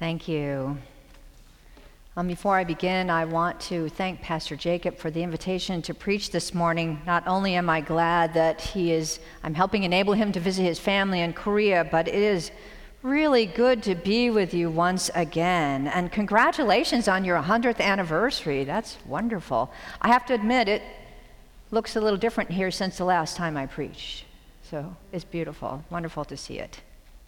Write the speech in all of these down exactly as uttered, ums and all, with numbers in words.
Thank you. Um, before I begin, I want to thank Pastor Jacob for the invitation to preach this morning. Not only am I glad that he is, I'm helping enable him to visit his family in Korea, but it is really good to be with you once again. And congratulations on your one hundredth anniversary. That's wonderful. I have to admit, it looks a little different here since the last time I preached. So it's beautiful, wonderful to see it.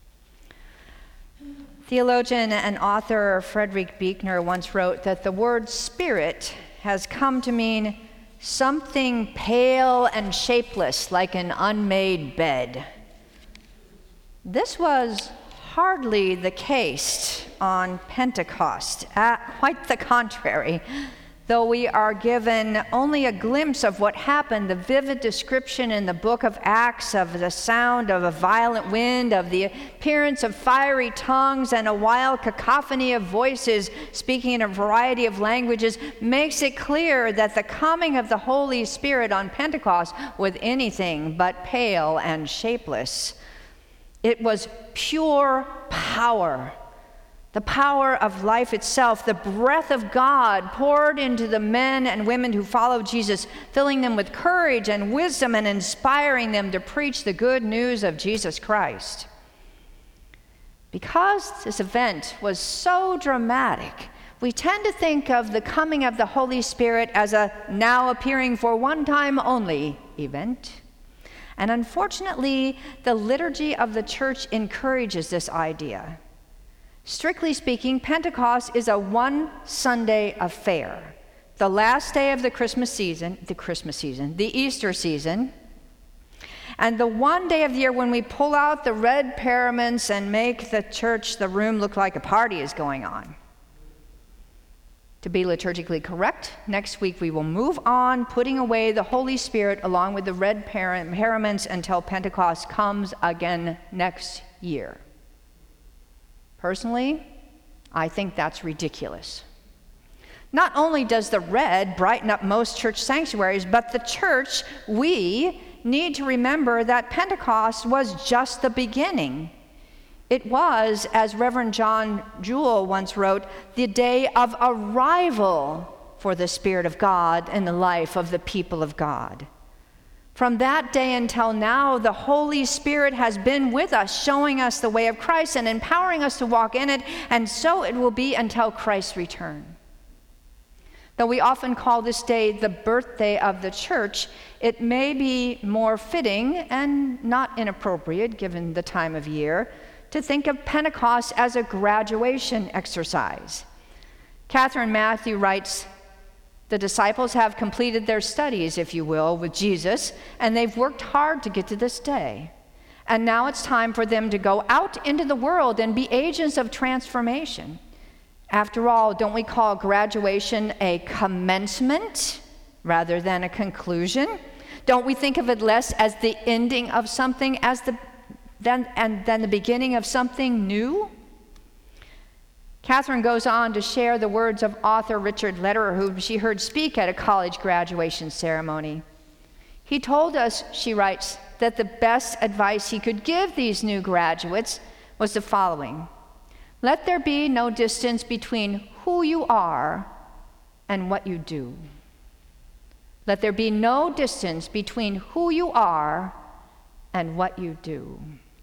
Theologian and author Frederick Buechner once wrote that the word spirit has come to mean something pale and shapeless, like an unmade bed. This was hardly the case on Pentecost. Uh, quite the contrary. Though we are given only a glimpse of what happened, the vivid description in the book of Acts of the sound of a violent wind, of the appearance of fiery tongues, and a wild cacophony of voices speaking in a variety of languages makes it clear that the coming of the Holy Spirit on Pentecost was anything but pale and shapeless. It was pure power. The power of life itself, the breath of God poured into the men and women who followed Jesus, filling them with courage and wisdom and inspiring them to preach the good news of Jesus Christ. Because this event was so dramatic, we tend to think of the coming of the Holy Spirit as a now appearing for one time only event. And unfortunately, the liturgy of the church encourages this idea. Strictly speaking, Pentecost is a one Sunday affair. The last day of the Christmas season, the Christmas season, the Easter season, and the one day of the year when we pull out the red paraments and make the church, the room look like a party is going on. To be liturgically correct, next week we will move on, putting away the Holy Spirit along with the red paraments until Pentecost comes again next year. Personally, I think that's ridiculous. Not only does the red brighten up most church sanctuaries, but the church, we need to remember that Pentecost was just the beginning. It was, as Reverend John Jewell once wrote, the day of arrival for the Spirit of God in the life of the people of God. From that day until now, the Holy Spirit has been with us, showing us the way of Christ and empowering us to walk in it, and so it will be until Christ's return. Though we often call this day the birthday of the church, it may be more fitting and not inappropriate, given the time of year, to think of Pentecost as a graduation exercise. Catherine Matthew writes, "The disciples have completed their studies, if you will, with Jesus, and they've worked hard to get to this day. And now it's time for them to go out into the world and be agents of transformation. After all, don't we call graduation a commencement rather than a conclusion? Don't we think of it less as the ending of something as the than, and then the beginning of something new?" Catherine goes on to share the words of author Richard Lederer, whom she heard speak at a college graduation ceremony. He told us, she writes, that the best advice he could give these new graduates was the following: let there be no distance between who you are and what you do. Let there be no distance between who you are and what you do.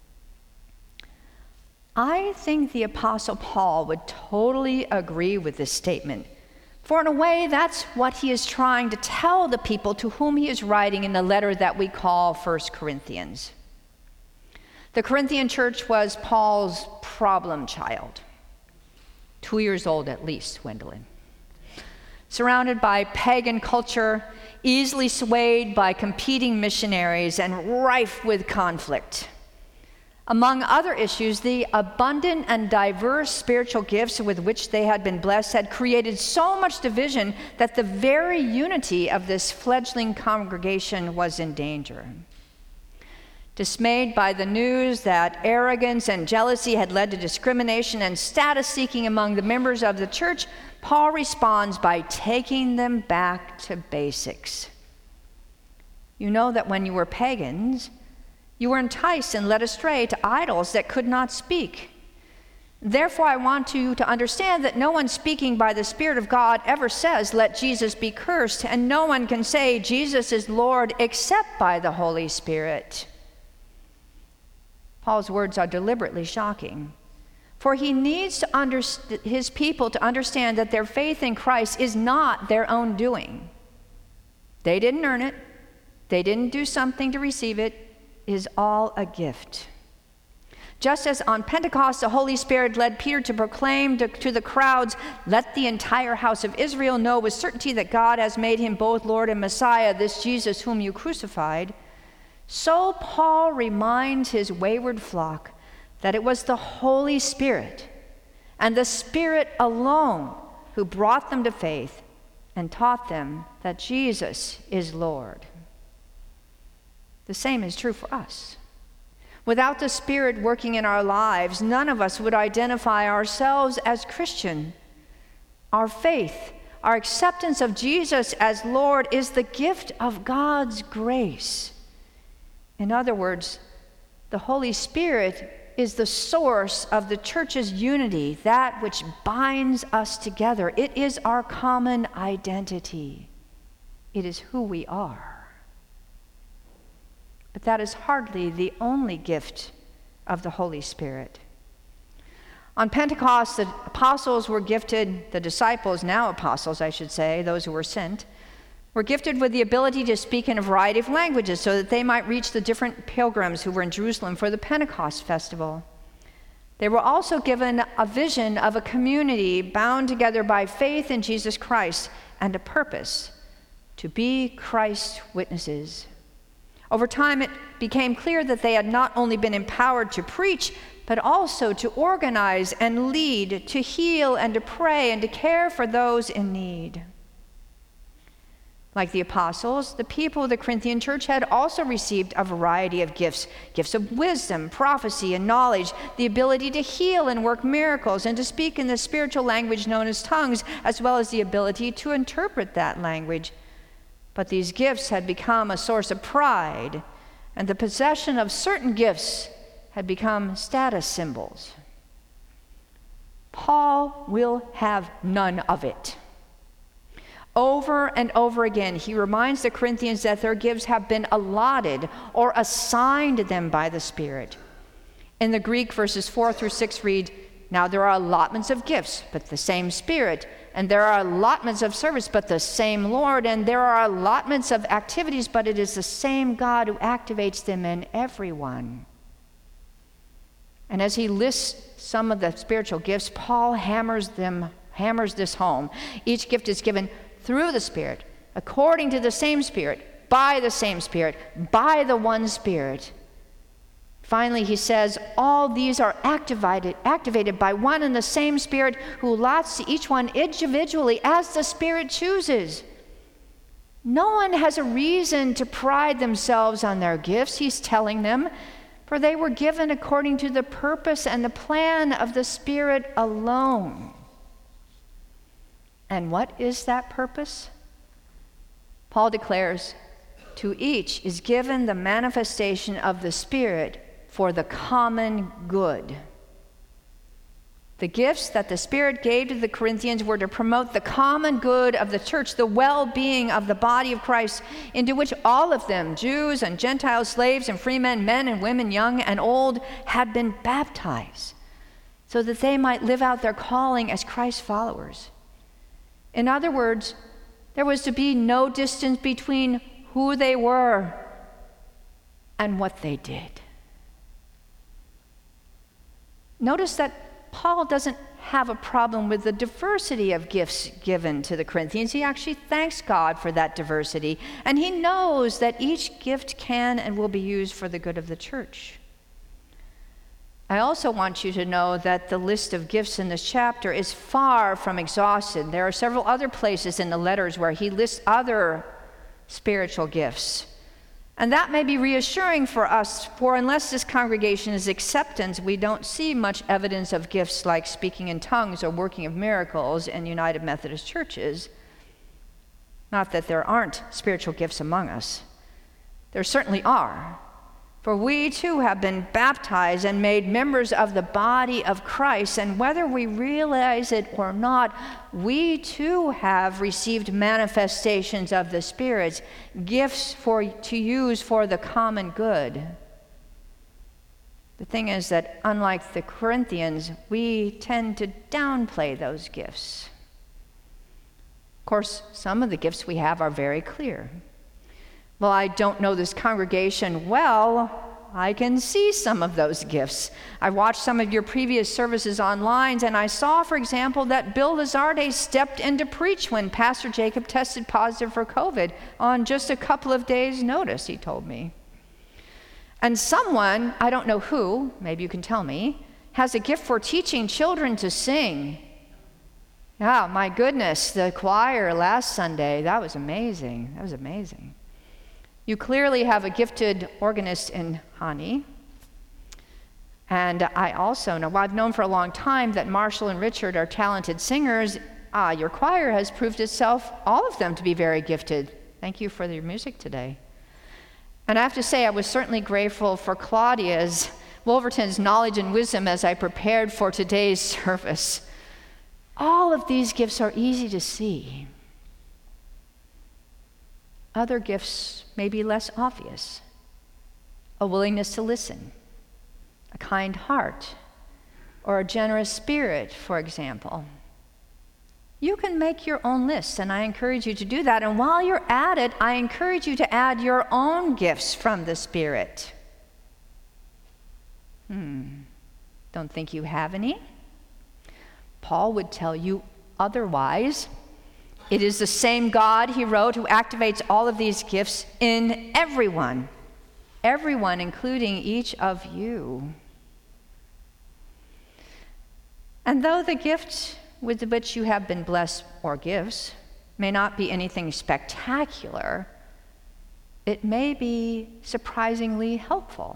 I think the Apostle Paul would totally agree with this statement, for in a way, that's what he is trying to tell the people to whom he is writing in the letter that we call First Corinthians. The Corinthian church was Paul's problem child, two years old at least, Gwendolyn. Surrounded by pagan culture, easily swayed by competing missionaries, and rife with conflict. Among other issues, the abundant and diverse spiritual gifts with which they had been blessed had created so much division that the very unity of this fledgling congregation was in danger. Dismayed by the news that arrogance and jealousy had led to discrimination and status seeking among the members of the church, Paul responds by taking them back to basics. You know that when you were pagans, you were enticed and led astray to idols that could not speak. Therefore, I want you to understand that no one speaking by the Spirit of God ever says, "Let Jesus be cursed," and no one can say Jesus is Lord except by the Holy Spirit. Paul's words are deliberately shocking, for he needs to underst- his people to understand that their faith in Christ is not their own doing. They didn't earn it. They didn't do something to receive it. It is all a gift. Just as on Pentecost, the Holy Spirit led Peter to proclaim to, to the crowds, "Let the entire house of Israel know with certainty that God has made him both Lord and Messiah, this Jesus whom you crucified," so Paul reminds his wayward flock that it was the Holy Spirit and the Spirit alone who brought them to faith and taught them that Jesus is Lord. The same is true for us. Without the Spirit working in our lives, none of us would identify ourselves as Christian. Our faith, our acceptance of Jesus as Lord, is the gift of God's grace. In other words, the Holy Spirit is the source of the church's unity, that which binds us together. It is our common identity. It is who we are. But that is hardly the only gift of the Holy Spirit. On Pentecost, the apostles were gifted, the disciples, now apostles, I should say, those who were sent, were gifted with the ability to speak in a variety of languages so that they might reach the different pilgrims who were in Jerusalem for the Pentecost festival. They were also given a vision of a community bound together by faith in Jesus Christ and a purpose to be Christ's witnesses. Over time, it became clear that they had not only been empowered to preach, but also to organize and lead, to heal and to pray and to care for those in need. Like the apostles, the people of the Corinthian church had also received a variety of gifts, gifts of wisdom, prophecy, and knowledge, the ability to heal and work miracles, and to speak in the spiritual language known as tongues, as well as the ability to interpret that language. But these gifts had become a source of pride, and the possession of certain gifts had become status symbols. Paul will have none of it. Over and over again, he reminds the Corinthians that their gifts have been allotted or assigned to them by the Spirit. In the Greek, verses four through six read, "Now there are allotments of gifts, but the same Spirit. And there are allotments of service, but the same Lord. And there are allotments of activities, but it is the same God who activates them in everyone." And as he lists some of the spiritual gifts, Paul hammers them, hammers this home. Each gift is given through the Spirit, according to the same Spirit, by the same Spirit, by the one Spirit. Finally, he says, all these are activated, activated by one and the same Spirit who allots to each one individually as the Spirit chooses. No one has a reason to pride themselves on their gifts, he's telling them, for they were given according to the purpose and the plan of the Spirit alone. And what is that purpose? Paul declares, to each is given the manifestation of the Spirit for the common good. The gifts that the Spirit gave to the Corinthians were to promote the common good of the church, the well-being of the body of Christ, into which all of them, Jews and Gentiles, slaves and free men, men and women, young and old, had been baptized, so that they might live out their calling as Christ's followers. In other words, there was to be no distance between who they were and what they did. Notice that Paul doesn't have a problem with the diversity of gifts given to the Corinthians. He actually thanks God for that diversity, and he knows that each gift can and will be used for the good of the church. I also want you to know that the list of gifts in this chapter is far from exhausted. There are several other places in the letters where he lists other spiritual gifts. And that may be reassuring for us, for unless this congregation is acceptance, we don't see much evidence of gifts like speaking in tongues or working of miracles in United Methodist churches. Not that there aren't spiritual gifts among us. There certainly are. For we too have been baptized and made members of the body of Christ, and whether we realize it or not, we too have received manifestations of the Spirit, gifts for to use for the common good. The thing is that unlike the Corinthians, we tend to downplay those gifts. Of course, some of the gifts we have are very clear. Well, I don't know this congregation well. I can see some of those gifts. I watched some of your previous services online, and I saw, for example, that Bill Lazarde stepped in to preach when Pastor Jacob tested positive for COVID on just a couple of days' notice, he told me. And someone, I don't know who, maybe you can tell me, has a gift for teaching children to sing. Yeah, my goodness, the choir last Sunday, that was amazing. That was amazing. You clearly have a gifted organist in Hani. And I also know, well, I've known for a long time that Marshall and Richard are talented singers. Ah, your choir has proved itself, all of them, to be very gifted. Thank you for your music today. And I have to say, I was certainly grateful for Claudia's, Wolverton's knowledge and wisdom as I prepared for today's service. All of these gifts are easy to see. Other gifts may be less obvious. A willingness to listen, a kind heart, or a generous spirit, for example. You can make your own list, and I encourage you to do that. And while you're at it, I encourage you to add your own gifts from the Spirit. Hmm, don't think you have any? Paul would tell you otherwise. It is the same God, he wrote, who activates all of these gifts in everyone. Everyone, including each of you. And though the gift with which you have been blessed, or gifts, may not be anything spectacular, it may be surprisingly helpful.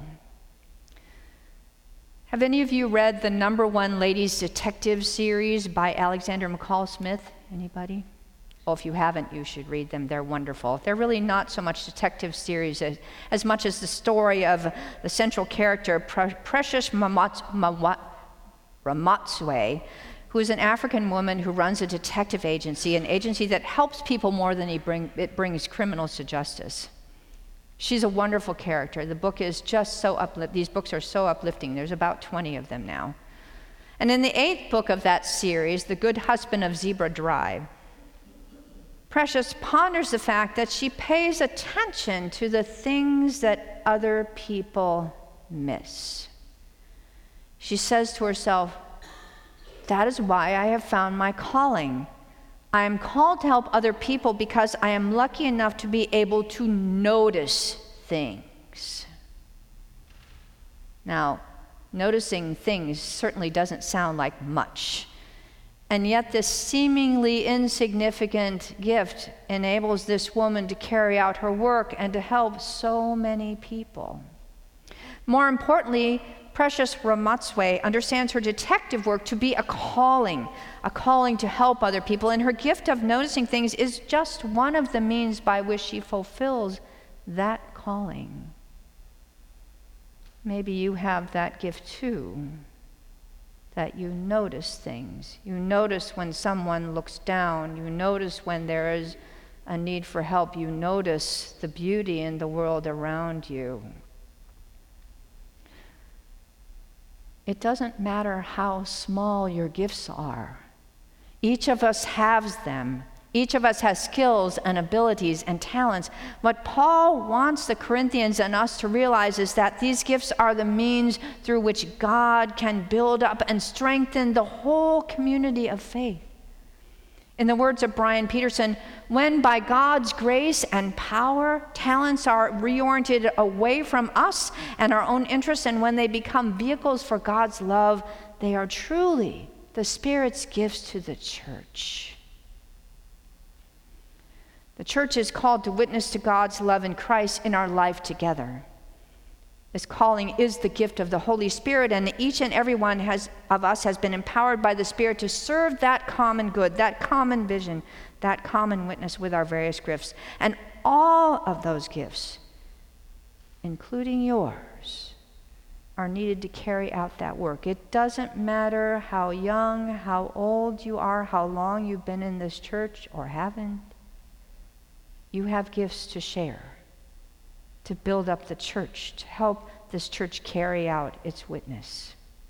Have any of you read the number one ladies detective series by Alexander McCall Smith? Anybody? Well, if you haven't, you should read them. They're wonderful. They're really not so much detective series as, as much as the story of the central character, Pre- Precious Mamats- Mawa- Ramatswe, who is an African woman who runs a detective agency, an agency that helps people more than he bring, it brings criminals to justice. She's a wonderful character. The book is just so uplifting. These books are so uplifting. There's about twenty of them now. And in the eighth book of that series, The Good Husband of Zebra Drive, Precious ponders the fact that she pays attention to the things that other people miss. She says to herself, that is why I have found my calling. I am called to help other people because I am lucky enough to be able to notice things. Now, noticing things certainly doesn't sound like much. And yet this seemingly insignificant gift enables this woman to carry out her work and to help so many people. More importantly, Precious Ramatswe understands her detective work to be a calling, a calling to help other people, and her gift of noticing things is just one of the means by which she fulfills that calling. Maybe you have that gift too, that you notice things. You notice when someone looks down. You notice when there is a need for help. You notice the beauty in the world around you. It doesn't matter how small your gifts are. Each of us has them. Each of us has skills and abilities and talents. What Paul wants the Corinthians and us to realize is that these gifts are the means through which God can build up and strengthen the whole community of faith. In the words of Brian Peterson, when by God's grace and power, talents are reoriented away from us and our own interests, and when they become vehicles for God's love, they are truly the Spirit's gifts to the church. The church is called to witness to God's love in Christ in our life together. This calling is the gift of the Holy Spirit, and each and every one has, of us has been empowered by the Spirit to serve that common good, that common vision, that common witness with our various gifts. And all of those gifts including yours, are needed to carry out that work. It doesn't matter how young, how old you are, how long you've been in this church or haven't. You have gifts to share, to build up the church, to help this church carry out its witness.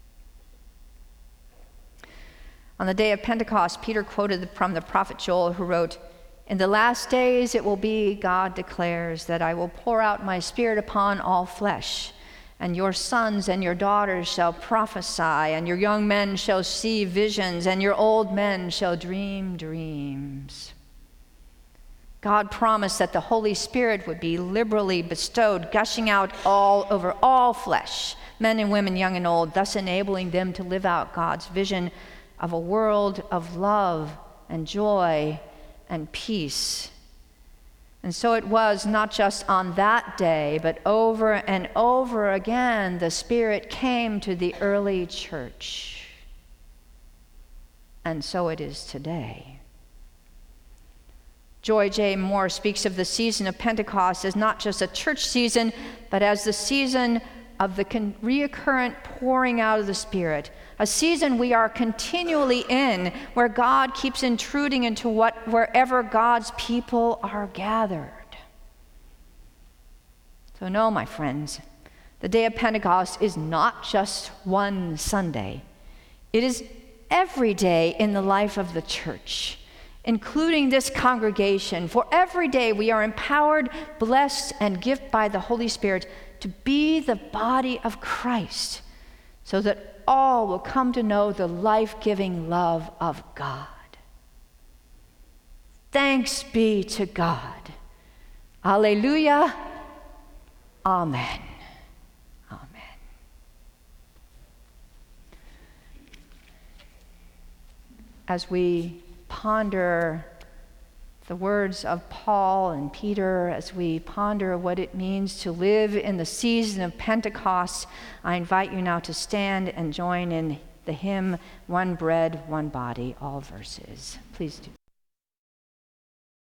On the day of Pentecost, Peter quoted from the prophet Joel, who wrote, "In the last days it will be, God declares, that I will pour out my spirit upon all flesh, and your sons and your daughters shall prophesy, and your young men shall see visions, and your old men shall dream dreams." God promised that the Holy Spirit would be liberally bestowed, gushing out all over all flesh, men and women, young and old, thus enabling them to live out God's vision of a world of love and joy and peace. And so it was not just on that day, but over and over again, the Spirit came to the early church. And so it is today. Joy J. Moore speaks of the season of Pentecost as not just a church season, but as the season of the con- reoccurrent pouring out of the Spirit, a season we are continually in, where God keeps intruding into what wherever God's people are gathered. So no, my friends, the day of Pentecost is not just one Sunday. It is every day in the life of the church, including this congregation. For every day we are empowered, blessed, and gifted by the Holy Spirit to be the body of Christ, so that all will come to know the life-giving love of God. Thanks be to God. Alleluia. Amen. Amen. As we ponder the words of Paul and Peter, as we ponder what it means to live in the season of Pentecost, I invite you now to stand and join in the hymn, One Bread, One Body, all verses. Please do.